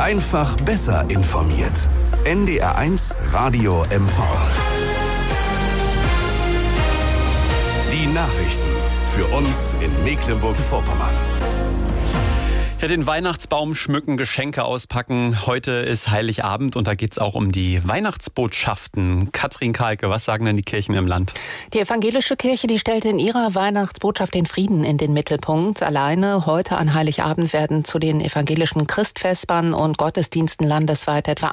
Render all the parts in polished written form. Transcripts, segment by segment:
Einfach besser informiert. NDR1 Radio MV. Die Nachrichten für uns in Mecklenburg-Vorpommern. Ja, den Weihnachtsbaum schmücken, Geschenke auspacken. Heute ist Heiligabend und da geht es auch um die Weihnachtsbotschaften. Katrin Kahlke, was sagen denn die Kirchen im Land? Die evangelische Kirche, die stellte in ihrer Weihnachtsbotschaft den Frieden in den Mittelpunkt. Alleine heute an Heiligabend werden zu den evangelischen Christvespern und Gottesdiensten landesweit etwa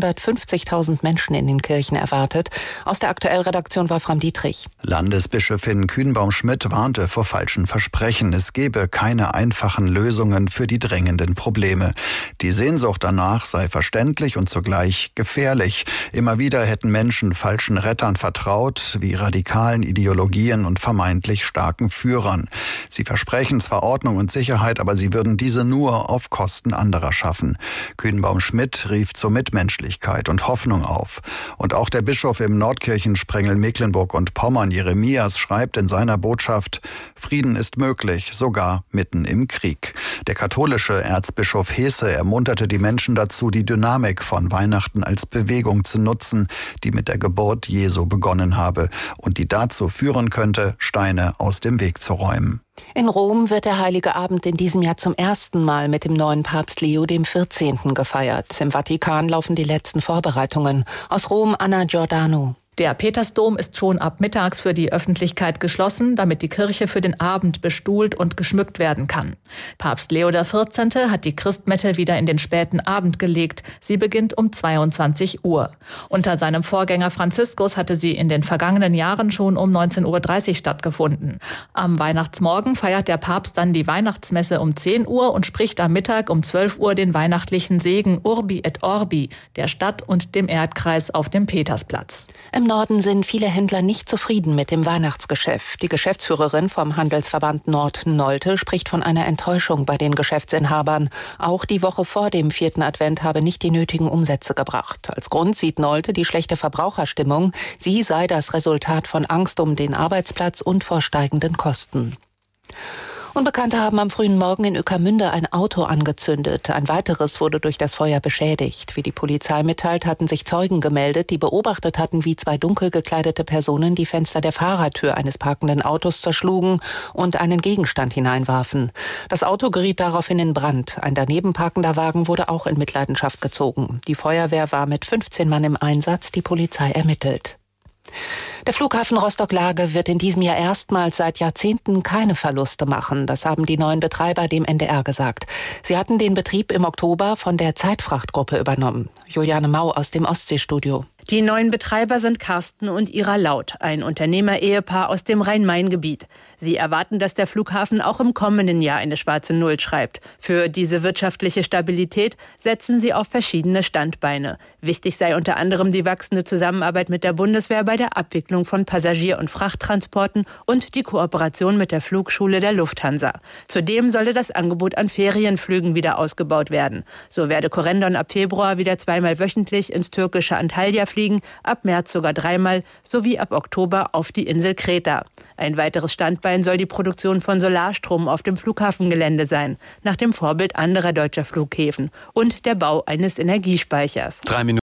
150.000 Menschen in den Kirchen erwartet. Aus der Aktuellredaktion Wolfram Dietrich. Landesbischöfin Kühnbaum-Schmidt warnte vor falschen Versprechen. Es gebe keine einfachen Lösungen für die drängenden Probleme. Die Sehnsucht danach sei verständlich und zugleich gefährlich. Immer wieder hätten Menschen falschen Rettern vertraut, wie radikalen Ideologien und vermeintlich starken Führern. Sie versprechen zwar Ordnung und Sicherheit, aber sie würden diese nur auf Kosten anderer schaffen. Kühnbaum-Schmidt rief zur Mitmenschlichkeit und Hoffnung auf. Und auch der Bischof im Nordkirchensprengel Mecklenburg und Pommern, Jeremias, schreibt in seiner Botschaft: Frieden ist möglich, sogar mitten im Krieg. Der katholische Erzbischof Hesse ermunterte die Menschen dazu, die Dynamik von Weihnachten als Bewegung zu nutzen, die mit der Geburt Jesu begonnen habe und die dazu führen könnte, Steine aus dem Weg zu räumen. In Rom wird der Heilige Abend in diesem Jahr zum ersten Mal mit dem neuen Papst Leo XIV. Gefeiert. Im Vatikan laufen die letzten Vorbereitungen. Aus Rom Anna Giordano. Der Petersdom ist schon ab mittags für die Öffentlichkeit geschlossen, damit die Kirche für den Abend bestuhlt und geschmückt werden kann. Papst Leo XIV. Hat die Christmette wieder in den späten Abend gelegt. Sie beginnt um 22 Uhr. Unter seinem Vorgänger Franziskus hatte sie in den vergangenen Jahren schon um 19.30 Uhr stattgefunden. Am Weihnachtsmorgen feiert der Papst dann die Weihnachtsmesse um 10 Uhr und spricht am Mittag um 12 Uhr den weihnachtlichen Segen Urbi et Orbi der Stadt und dem Erdkreis auf dem Petersplatz. Im Norden sind viele Händler nicht zufrieden mit dem Weihnachtsgeschäft. Die Geschäftsführerin vom Handelsverband Nord-Nolte spricht von einer Enttäuschung bei den Geschäftsinhabern. Auch die Woche vor dem 4. Advent habe nicht die nötigen Umsätze gebracht. Als Grund sieht Nolte die schlechte Verbraucherstimmung. Sie sei das Resultat von Angst um den Arbeitsplatz und vor steigenden Kosten. Unbekannte haben am frühen Morgen in Ueckermünde ein Auto angezündet. Ein weiteres wurde durch das Feuer beschädigt. Wie die Polizei mitteilt, hatten sich Zeugen gemeldet, die beobachtet hatten, wie zwei dunkel gekleidete Personen die Fenster der Fahrertür eines parkenden Autos zerschlugen und einen Gegenstand hineinwarfen. Das Auto geriet daraufhin in Brand. Ein daneben parkender Wagen wurde auch in Mitleidenschaft gezogen. Die Feuerwehr war mit 15 Mann im Einsatz, die Polizei ermittelt. Der Flughafen Rostock-Lage wird in diesem Jahr erstmals seit Jahrzehnten keine Verluste machen. Das haben die neuen Betreiber dem NDR gesagt. Sie hatten den Betrieb im Oktober von der Zeitfrachtgruppe übernommen. Juliane Mau aus dem Ostseestudio. Die neuen Betreiber sind Carsten und Ira Laut, ein Unternehmer-Ehepaar aus dem Rhein-Main-Gebiet. Sie erwarten, dass der Flughafen auch im kommenden Jahr eine schwarze Null schreibt. Für diese wirtschaftliche Stabilität setzen sie auf verschiedene Standbeine. Wichtig sei unter anderem die wachsende Zusammenarbeit mit der Bundeswehr bei der Abwicklung von Passagier- und Frachttransporten und die Kooperation mit der Flugschule der Lufthansa. Zudem solle das Angebot an Ferienflügen wieder ausgebaut werden. So werde Corendon ab Februar wieder zweimal wöchentlich ins türkische Antalya fliegen, ab März sogar dreimal, sowie ab Oktober auf die Insel Kreta. Ein weiteres Standbein soll die Produktion von Solarstrom auf dem Flughafengelände sein, nach dem Vorbild anderer deutscher Flughäfen, und der Bau eines Energiespeichers.